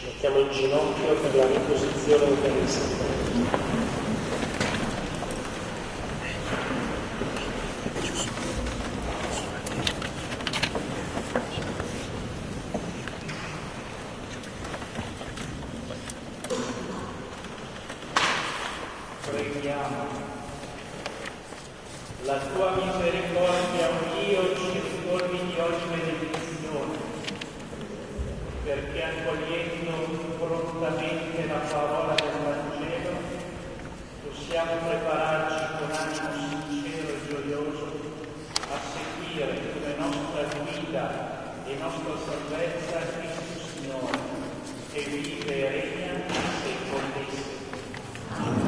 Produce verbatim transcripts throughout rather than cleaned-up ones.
Mettiamo in ginocchio per la riposizione eucaristica. Preghiamo. La tua misericordia, o Dio, ci ricordi di oggi benedizione, perché accogliendo volontariamente la parola del Vangelo possiamo prepararci con animo sincero e gioioso a seguire come nostra guida e nostra salvezza Cristo Signore, che vive e regna in secoli dei secoli.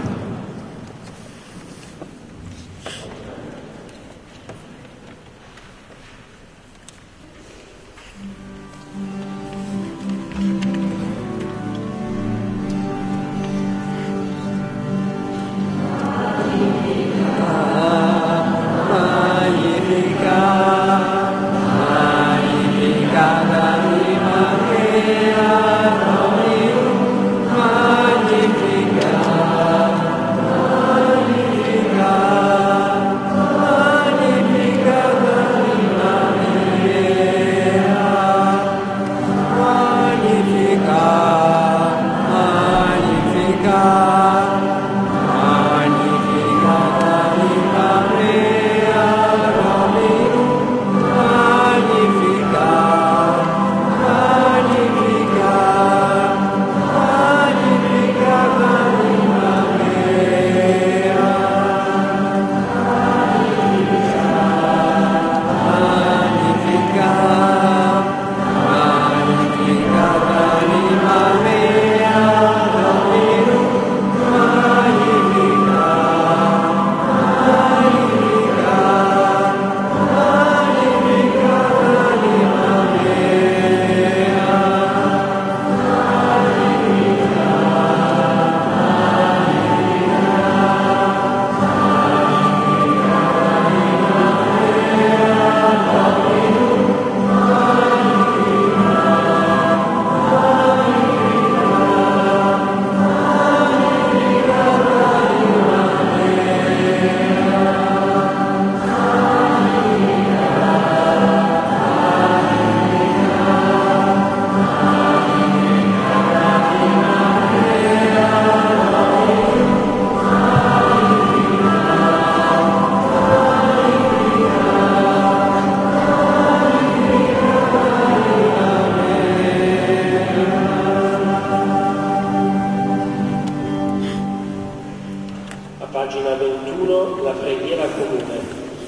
Pagina ventuno, la preghiera comune.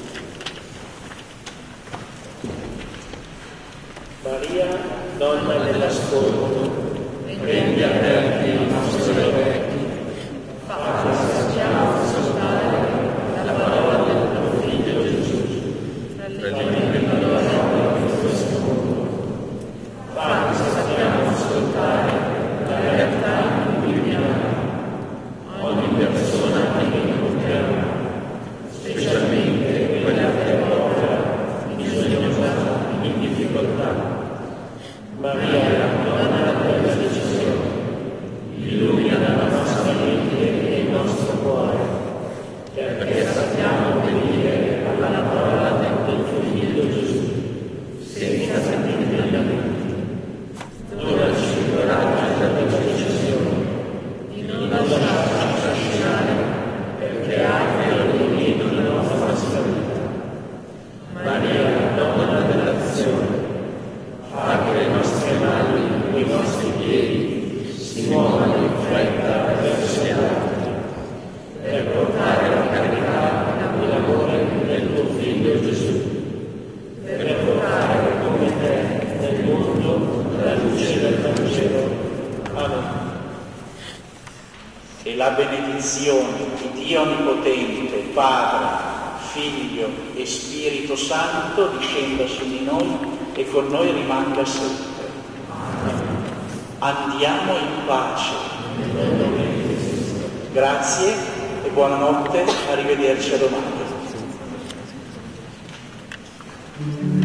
Maria, donna dell'ascolto, prendi a te i nostri orecchi, faccia sappiamo ascoltare la parola del tuo Figlio Gesù, redentore di questo mondo. Faccia sappiamo ascoltare la realtà in cui viviamo. Ogni persona che incontriamo, specialmente quella che è povera, bisognosa, in difficoltà. Maria, donna della decisione, illumina la nostra mente e il nostro cuore, perché sappiamo obbedire alla parola del tuo Figlio Gesù, senza sentimenti. Donaci il coraggio della decisione, di non lasciarci trascinare perché hai l'ordinamento della nostra vita. Maria, donna dell'azione, fa che le nostre mani e i nostri piedi si muovano in fretta verso gli altri, per portare la carità e l'amore del tuo Figlio Gesù, per portare come te nel mondo la luce del Vangelo. Amen. E la benedizione di Dio Onnipotente, Padre, Figlio e Spirito Santo discenda su di noi e con noi rimanga sempre. Andiamo in pace. Grazie e buonanotte, arrivederci a domani.